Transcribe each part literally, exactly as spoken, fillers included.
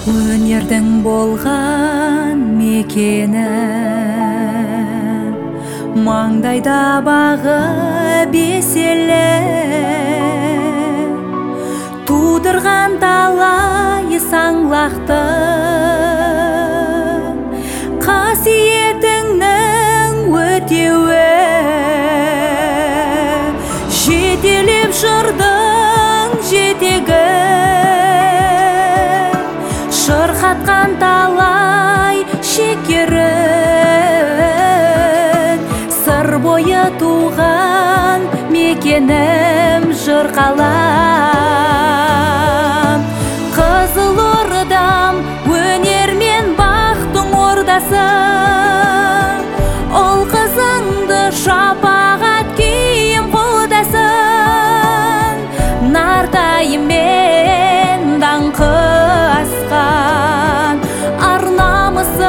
Өнердің болған мекені, маңдайда бағы беселі, тудырған талай саңлақты, қасиетіңнің өтеуі, жетелеп жырдың жетегі, шырқатқан талай шекерін, сыр бойы туған мекенім жыр қалам. Қызылордам өнермен бақтың ордасы, ол қызыңды шапағат киім қолдасын, нартайымен даңқы асқан, ар намысы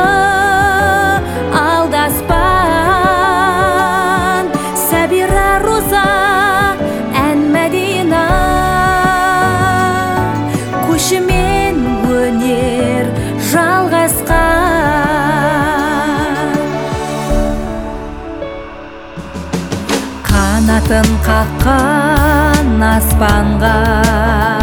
алдаспан. Сәбира Роза ән Мәдина, көшімен өнер жалғасқан. Қанатын қаққан аспанға,